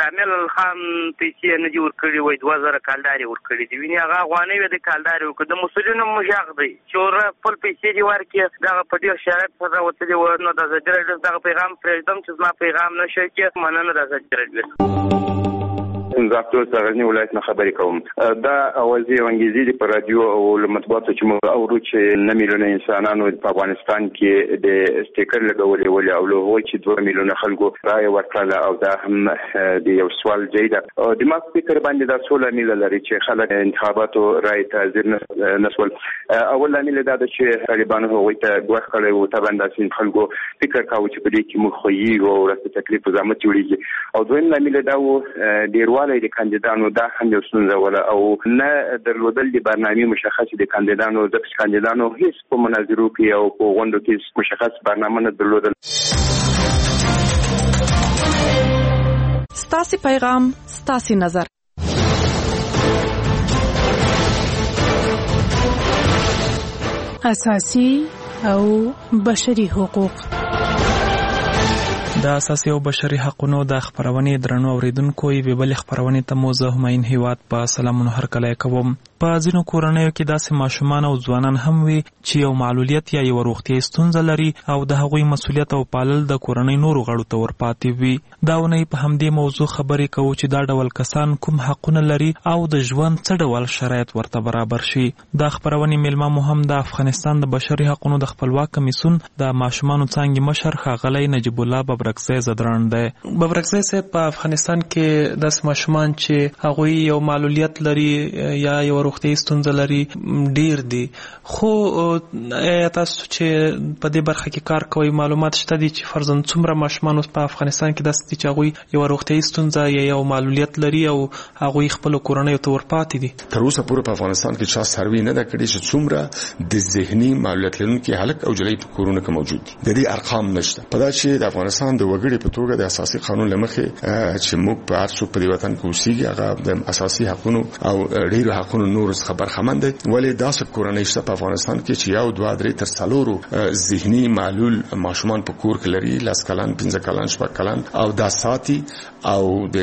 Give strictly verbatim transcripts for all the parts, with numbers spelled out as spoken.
کامل الخان پیسې نه دي ورکړي وای دوه زره کالداري ورکړي دي ویني هغه افغاني وي د کالداري ورکړي د مسولینو مشاغ دی چې خپل پیسې دي ورکړي دغه په ډیر شرایط سره وته دي ورنو د زجر دغه پیغام پرېږدم چې زما پیغام نشي کې مننه د زجر زاپتو سرنی ولایت نه خبرې کوم دا اوازې انګلیزي دی په رادیو او مطبوعاتو چې موږ اورو چې نه میلیونه انسانانو په افغانستان کې د سټیکر لګولې ولې او له هغوی چې دوه میلیونه خلکو رایه ورکړله او دا هم د یو سوال ځای ده او د ما فکر باندې دا څو لامل لري چې خلک انتخاباتو رایې ته حاضر نه شول. اول لامل دا ده چې طالبانو هغوی ته ګواښ کړی و طبعا داسې خلکو فکر کاوه چې په دې کې موږ خویږو او ورسته تکلیف په زحمت جوړېږي او دویم لامل دا و ډېروالی د کاندیدانو دا هم یو ستونزه وله او نه درلودل د برنامې مشخص د کاندیدانو ځکه چې کاندیدانو هیڅ په مناظرو کې او په غونډو کې مشخص برنامه نه درلودل. ستاسو پیغام ستاسو نظر اساسي او بشري حقوق د اساسي او بشري حقوقو د خبرونې درنو اوریدونکو یې بل خبرونې ته موزه هماین هیواد په سلامونه هر کله کوم. په ځینو کورنیو کې داسې ماشومان او ځوانان هم وي چې یو معلولیت یا یو روغتیايي ستونزه لري او د هغوی مسؤلیت او پالل د کورنۍ نورو غړو ته ورپاتې وي. دا ونې په همدې موضوع خبرې کوو چې دا ډول کسان کوم حقونه لري او د ژوند څه ډول شرایط ورته برابر شي. دا خبرونې میلمه مو هم د افغانستان د بشري حقوقو د خپلواک کمیسیون د ماشومانو څانګې مشر ښاغلی نجیب الله ببرکزی زدران دی. ببرکزی صاحب په افغانستان کې داسې ماشومان چې هغوی یو معلولیت لري یا یو روغتیايي ستونزه لري ډیر دي خو تاسو چې په دې برخه کې کار کوئ معلومات شته دي چې فرضاً څومره ماشومان په افغانستان کې داسې دي چې هغوی یو روغتیايي ستونزه یا یو معلولیت لري او هغوی خپلو کورنیو ته ورپاتې دي؟ تر اوسه پورې په افغانستان کې چا سروې نه ده کړې چې څومره د ذهني معلولیت لرونکي هلک او جلۍ په کورونو کې موجود دي. د دې ارقام نشته. په دا چې د افغانستان د وګړي په توګه د اساسي قانون له مخې چې موږ په هر څوک په دې وطن کې اوسېږي هغه د اساسي حقوقو او ډېرو حقوقو نور خبر خمن دي ولې داسې کورنۍ شته په افغانستان کې چې یو دوه درې تر څلورو ذهني معلول ماشومان په کور کې لري لاس کلن پنځه کلن شپږ کلن او دا ساتي او د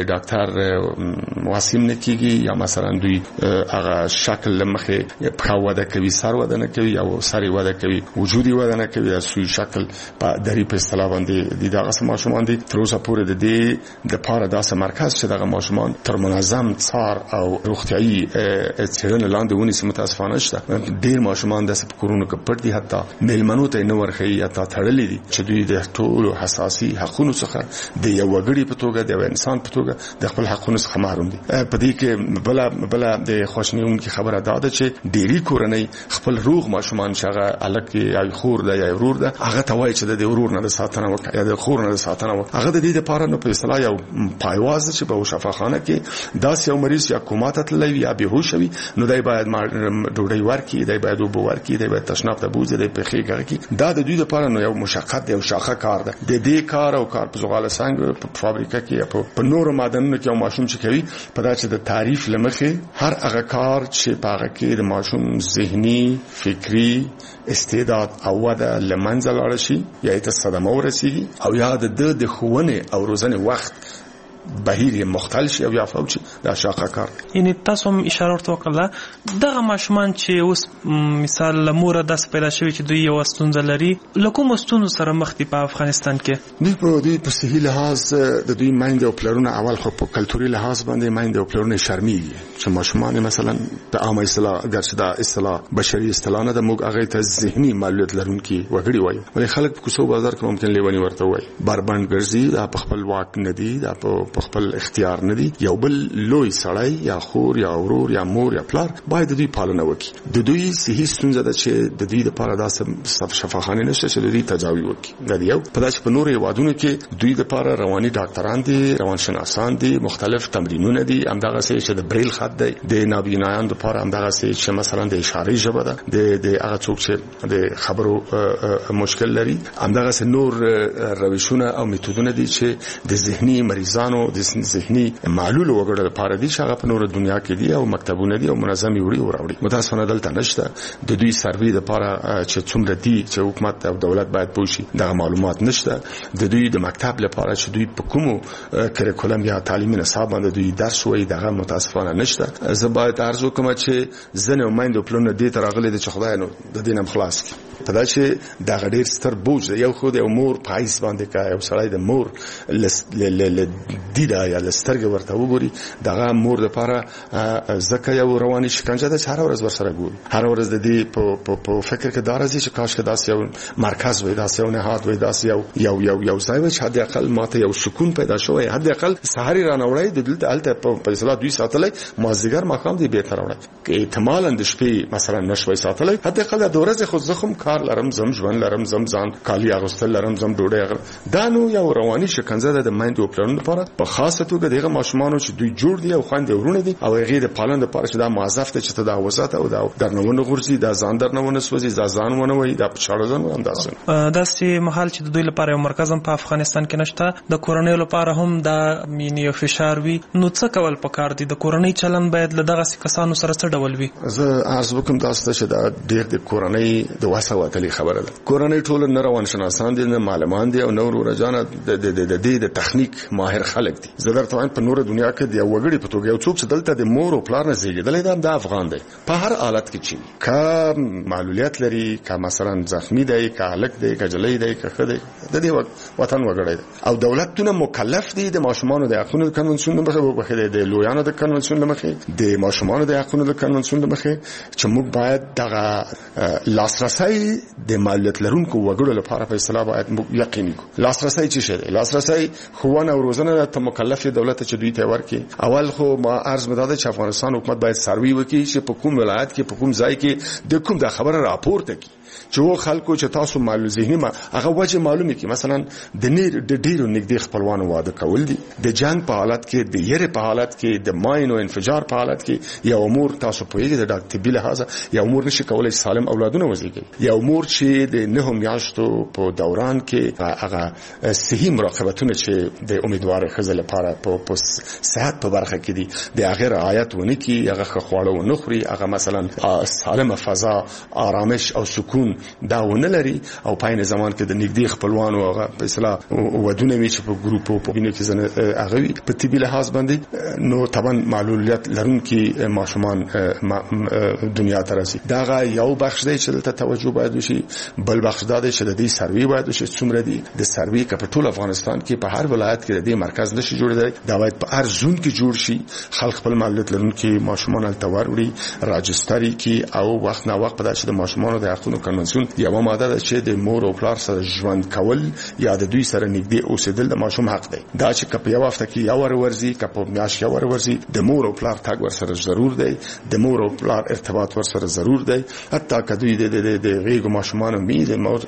ډاکټر واسیم نه کیږي یا مثلا دوی هغه شکل لمخه په وده کوي سر وده نه کوي او سر وده کوي وجودي وده نه کوي سوی شکل په دری په اصطلاح باندې د دغه ماشومان دي تر اوسه پورې د دې د پاره داسې مرکز چې دغه ماشومان تر منظم څار او روغتيایي څېړنې لاندې ونیسي متاسفانه شته. ډېر ماشومان داسې په کورونو کې پټ دي حتی میلمنو ته نه ورښیي حتی تړلي دي چې دوی د ټولو حساسي حقونو څخه د یو وګړي په توګه د انسان په توګه د خپل حقونو څخه محروم دي. په دې کې بله بله د خواشینونکې خبره دا ده چې ډېری کورنۍ خپل روغ ماشومان چې هغه هلک یا خور ده یا ورور ده هغه ته وایي چې د ورور نه د ساتنه وکړه یا د خور نه د ساتنه وکړه. هغه د دې دپاره نو په اصطلاح یو پایواز چې په شفاخانه کې داسې یو مریض یا کوما ته تللی وي یا بېهوشه وي نو دی باید ډوډۍ ورکړي دی باید اوبه ورکړي دی باید تشناب ته بوځي دی پښې کړي. دا د دوی دپاره نو یو مشقت دی یو شاخه کار ده. د دې کار او کار په زغاله سنګ په فابریکه کې یا په نورو معدنونو کې یو ماشوم چې کوي په دا چې د تعریف له مخې هر هغه کار چې په هغه کې د ماشوم ذهني فکري استعداد او وده له منځه لاړه شي یا یې ته صدمه ورسېږي او یا د ده د ښوونې او روزنې وخت بهیر مختل شي او یا فوت شي دا شاقه کار. یعنی تاسو هم اشاره ورته وکړه دغه ماشومان چې اوس مثال لموره داس پیدا شوی چې دوی یو ستونزه لري له کومو ستونزو سره مخ دي په افغانستان کې؟ دوی په دوی په صحي لحاظ د دوی میندې او پلرونه اول خو په کلتوري لحاظ باندې میندې او پلرونه شرمېږي چې ماشومان مثلا په عامه اصطلاح ګرځي دا اصطلاح بشري اصطلاح نه ده موږ هغه ته ذهني معلولیت لرونکي وګړي وایو ولې خلک په کوڅو بازار کې ممکن لیونی ورته وایي بربند ګرځي دا په خپل واک نه دي دا په په خپل اختیار نه دي. یو بل لوی سړی یا خور یا ورور یا مور یا پلار باید د دوی پالنه وکړي. د دوی صحي ستونزه ده چې د دوی لپاره داسې شفاخانې نشته چې د دوی تداوي وکړي. دا یو په داسې په نورو هېوادونو کې دوی لپاره رواني ډاکټران دي روانشناسان دي مختلف تمرینونه دي همدغسې چې د بریل خط دی د نابینایانو لپاره همدغسې چې مثلا د اشارې ژبه ده د د هغه څوک چې د خبرو مشکل لري همدغسې نور روشونه او میتودونه دي چې د ذهني مریضانو او د ذهني معلول وګړو لپاره دي چې هغه په نور دنیا کې دي او مکتبونه دي او منظمي وړي او راوړي. متاسفانه دلته نشته. د دوی سروي لپاره چې څومره دي چې حکومت او دولت باید پوښي دا معلومات نشته. د دوی د مکتب لپاره چې دوی په کومو کریکولم یا تعلیمي نصاب باندې دوی درس وایي دغه متاسفانه نشته. زه باید عرض وکړم چې زنه میندو پلونه دې ترغلي د خدای نو د دینم خلاص کی په دا چې دا غډیر ستر بوج یو خو د امور پایس باندې کا یو سړی د مور ل دیدا یا لسترګ ورته وګوري دغه مور لپاره زکه یو رواني شکنجه ده چې هر ورځ ورسره ګوري. هر ورځ د دې په په فکر کې دارځي چې کاش کې داس یو مرکز وي داس یو نهاد وي داس یو یو یو یو ځای وي چې حد اقل ماته یو سکون پیدا شوی. حد اقل سحری رانوړی د دلته الته په اصطلاح دوی ساتلای مازیګر مقام دی به تر وړي کې احتمالاً د شپې مثلا نشوي ساتلای. حد اقل د ورځې خو زخم کار لرم زم ژوند لرم زم ځان کالی اغوستل لرم زم ډوډۍ دا نو یو رواني شکنجه ده د مایندو پلان لپاره په خاصه توګه دغه ماشومان چې دوی جوړ دي او خويندې ورونه دي او غیر پالن لپاره چې دا موظف ته چې ته دا وسات او دا درنونه غورځي دا ځان درنونه سوځي دا ځان ونه وي دا په شاړه ځان هم داسې داسې محل چې د دوی لپاره یو مرکز هم په افغانستان کې نشته. د کورنۍ لپاره هم دا مینی فشار وي. نو څه کول پکار دي؟ د کورنۍ چلن باید له دغه کسانو سره څه ډول وي؟ زه عرض وکم تاسو ته چې دا ډېر د کورنۍ د وسواتلي خبره ده. کورنۍ ټول نه روان شناسان دي نه معلمان دي او نور ورجانه د د د د تخنیک ماهر خلک دي. زه درته وایم په نور دنیا کې د یو وګړي په توګه یو څوک چې دلته د مور او پلار نه زیږیدلی دی د افغان دی په هر حالت کې چی کا معلولیت لري کا مثلا زخمی دی کا هلک دی کا جلی دی کا خدای د دې وطن وګړي او دولتونه مکلف دي د ماشومانو د حقوقو کنونسیون مخه وبخې د لویانو د کنونسیون مخه د ماشومانو د حقوقو د کنونسیون مخه چې موږ باید دغه لاسرسي د معلولیت لرونکو وګړو لپاره په اصطلاح باید یقیني کو. لاسرسي چې شه لاسرسي خوونه او روزنه ته مکلف دولت چې دوی ته ورکي. اول خو ما عرض مداده چې افغانستان حکومت باید سروي وکړي چې په کوم ولایت کې په کوم ځای کې د کوم د خبره راپورته کی چې و خلکو چې تاسو معلوم ذهني ما هغه وجه معلومه کی مثلا د نیر د ډیرو نږدې خپلوانو واده کول دي د جنگ په حالت کې د یری په حالت کې د ماین او انفجار په حالت کې یو امور تاسو په یوه د ډاکټري لحاظ یو امور نشي کولای سالم اولادونه وزيږي. یو امور چې د نه میاشتو په دوران کې هغه صحیح مراقبتونه چې د امیدوار خزل لپاره په صحت په برخه کې دي د هغه رعایت ونه کی هغه خواړه و نخوري هغه مثلا سالم فضا آرامش او سکون دا ونه لري او پاین زمان کې د نږدې خپلوانو هغه په اصطلاح ودونه وی چې په ګروپ په بینه کې زنه هغه په طبي لحاظ باندې نو طبعا معلولیت لرونکي ماشومان دنیا ته راځي. دا یو بخش دی چې ته توجه باید وشي. بل بخش دا دی چې د دې سروي باید وشي څومره دي د سروي کپټول افغانستان کې په هر ولایت کې د دې مرکز نشي جوړېدل. دا باید په هر زون کې جوړ شي. خلک خپل معلولیت لرونکي ماشومان التوار وړي راجستري کې او وخت نه وخت په داسې د ماشومانو د حقوقو کنونسیون یو ماده ده چې د مور او پلار سره ژوند کول یا د دوی سره نږدې اوسېدل د ماشوم حق دی. دا چې کپ یو وخت کې یو ور ورزي کپ میاش یو ور ورزي د مور او پلار تاګ ور سره ضرور دی. د مور او پلار ارتباط ور سره ضرور دی. حتی کدوې د د غیګو ماشومان می د مور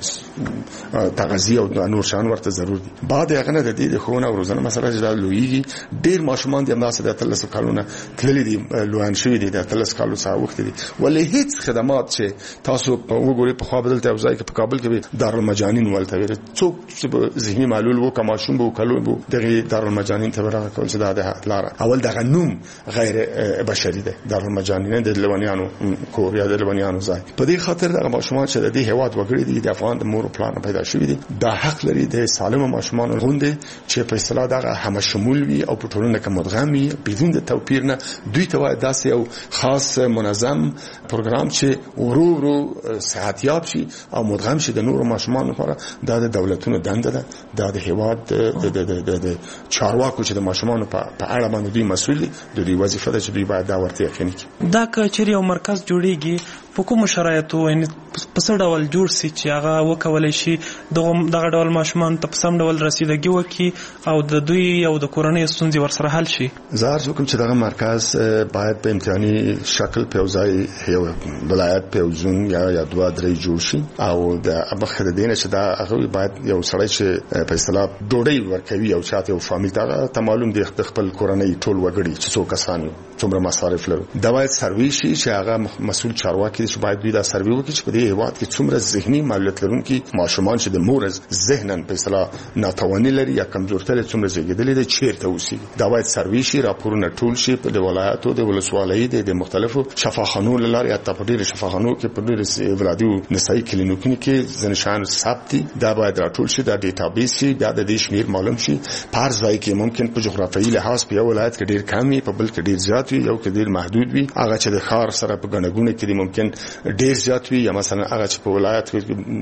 تغذیه او نور شان ورته ضرور دي. بعد هغه نه د دې خونه او روزنه مسله چې لویږي ډیر ماشومان د امداسه د تلس کالونه تللی دي لوان شوی دي د تلس کالو سره وخت دي ولې هیڅ خدمات چې تاسو وګورئ په خو بدلته ځای کې په کابل کې دارالمجانین ولته ویل څوک چې ذهني معلول وو کماشوم وو کلو وو دغه دارالمجانین ته راغلی کول چې دا لار اول دغه نوم غیر بشري ده. دارالمجانین د لونیانو کوریا د لونیانو ځای په دې خاطر دغه ماشومان چې د دې هواد وګړي دي د افغان د مور پلان پیدا شوی دي دا حق لري د سالم ماشومان غونډه چې په اصطلاح دغه هم شمول وي او په ټولنه کې مدغم وي بدون د توپیر نه دوی ته داسې یو خاص منظم پروګرام چې ورو ورو صحتیاب شي او مدغم شي د نورو ماشومان لپاره دا د دولتونو دنده ده. دا د هواد د د د چارواکو چې د ماشومان په اړه باندې دوی مسؤل دي د دوی وظیفه ده چې دوی باید دا ورته یقیني کړي. دا کچري او مرکز جوړیږي په کوم شرایطو یعنی په څه ډول جوړ سي چې هغه وکولای شي دغه دغه ډول ماشومان ته په سم ډول رسیدګي وکړي او د دوی او د کورنۍ ستونزې ورسره حل شي. زار حکم چې دغه مرکز باید په امتحاني شکل په ځای یو ولایت په ځون یا یا دوه درې جوړ شي او د ابخره دینه چې دا هغه باید یو سړی چې په اصطلاح ډوډۍ ورکوي او چاته یو فامیل ته معلوم دی خپل کورنۍ ټول وګړي چې څو کسان څومره مصارف لري دا باید سروي شي چې هغه مسؤل چارواکي چې باید دوی دا سروي وکړي چې په دې هیواد کې څومره ذهني معلولیت لرونکي ماشومان چې د مورز ذهنن په اصطلاح ناتواني لري یا کمزورتیا لري څومره زیږیدلي دي چیرته اوسي دا باید سروي شي راپورونه ټول شي په د ولایتو د ولسوالۍ د مختلفو شفاخانو لاره یا په ډېر شفاخانو کې په ډېر ولادي نسایي کلینیکونو کې ځنشان ثبت دا باید راټول شي دا ډیټابیس شي بیا د دې شمیر معلوم شي په ځای کې ممکن په جغرافیایي لحاظ په یو ولایت کې ډېر کم وي په بل کې ډېر زیات وي یو کې ډېر محدود وي هغه چې د ښار سره په ګڼګونه کې ممکن ډېر زیات وي یا مثلا هغه چې په ولایت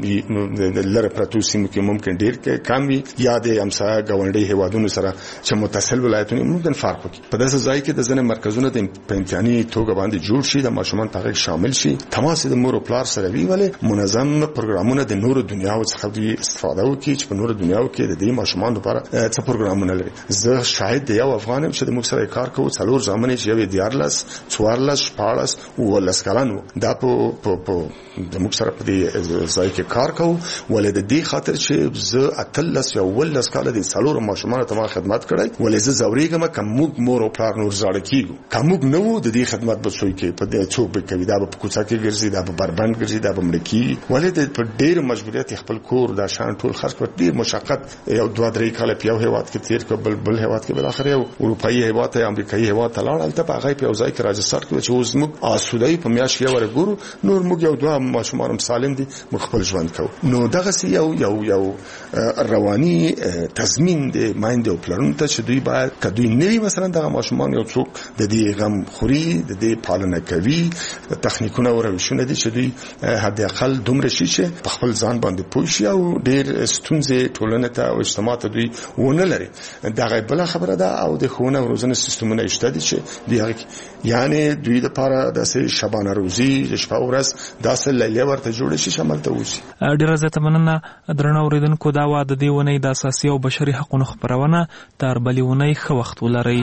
کې د لره پرتو سیمو کې ممکن ډېر کم وي یا د امسا غونډي هیوادونو سره چې متصل ولایتونه ممکن فرق وکړي په داسې ځای کې د ځنې مرکزونو د امتحاني توګه باندې جوړ شي د ماشومان ته شامل شي تماس د مور او پلار سره وی ولې منظم پروګرامونه د نورو دنیاو څخه دوی استفاده وکړي چې په نورو دنیاو کې د دې ماشومان لپاره څه پروګرامونه لري زه شاید د یو افغانم چې د موږ سره کار کوو څلور ځامنې چې یو دیارلس څوارلس شپاړس ولس کلنو دا په په د موږ سره په دې ځای کې کار کوو ولې د دې خاطر چې زه اتلس یا ولس کال د څلور ماشومان ته ما خدمت کړی ولې زه زوريګم کوم موږ مور او پلار نور زړه کیږو کوم موږ نو د دې خدمت به څوک په دې څوک به کوي دا په کوڅه کې ګرځي دا په بربند ګرځي دا په مړکی ولې د په ډېر مجبوریت خپل کور دا شان ټول خرج په ډېر مشقت یو دوه درې کال په یو هیواد کې تیر کړ بل بل هیواد کې بل اخر یو اروپאי هیواد ته امریکایي هیواد ته لاړ البته هغه په ځای کې راجستر کړ چې اوس موږ آسودای په میاش کې ورګورو نور موږ یو دوه ماشومان سالم دي موږ خپل ژوند کوو نو دغه یو یو یو رواني تضمین دی مایند او پلان ته چې دوی باید کدوې نوي مثلا دغه ماشومان یو څوک د دې غم خوري د دې پالنه کوي تخنیکونه او روشونه دي چې دوی حد اقل دومره شي چې په خپل ځان باندې پوه شي او ډېر ستونزې ټولنه ته او اجتماع ته دوی ونه لري دغه بل خبره ده او د ښوونه او روزنې سیستمونه شته دي چې دی یعنی دوی لپاره د شبانه روزي د شپه ورځ داسې لیلې ورته جوړ شي شامل ته وشي ډیره زیاته مننه درنو اوریدونکو دا واده دی ونې د اساسي او بشري حقوقو خبرونه تر بلې ونې ښه وخت ولري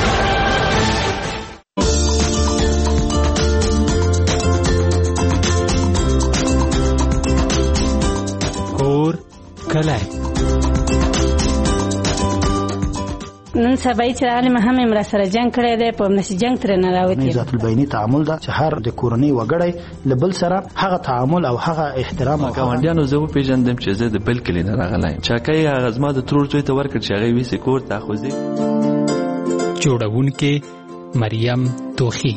کور کلای نن سبا چې عالم هم امر سره جنگ کړی دی په نس جنگ تر نه راوتی ذات البینی تعامل دا چې هر د کورنۍ وګړی لبل سره هغه تعامل او هغه احترام او ګاونډیانو زه په پیژندم چې زه د بل کلی نه راغلایم چاکای هغه زما د ترور څوی ته ورکړ چې هغه ویسه کور ته خوځي جوړونکې مریم توخی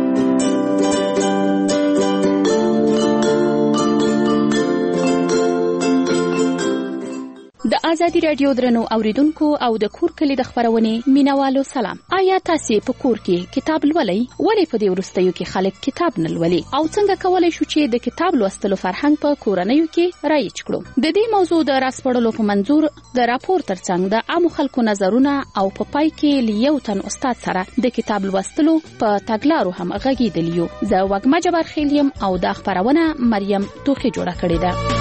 د آزادی رادیو درنو اوریدونکو او د کور کلی د خبرونې مینوالو سلام آیا تاسو په کور کې کتاب لولئ ولې په دې ورستیو کې خلک کتاب نه لولي او څنګه کولای شو چې د کتاب لوستلو فرهنګ په کورنیو کې رایج کړو د دې موضوع د راسپړلو په منظور د راپور ترڅنګ د عام خلکو نظرونه او په پای کې لیو تن استاد سره د کتاب لوستلو په تګلارو هم غږیدلیو زه وګما جبر خیلیم او د خبرونه مریم توخی جوړه کړې ده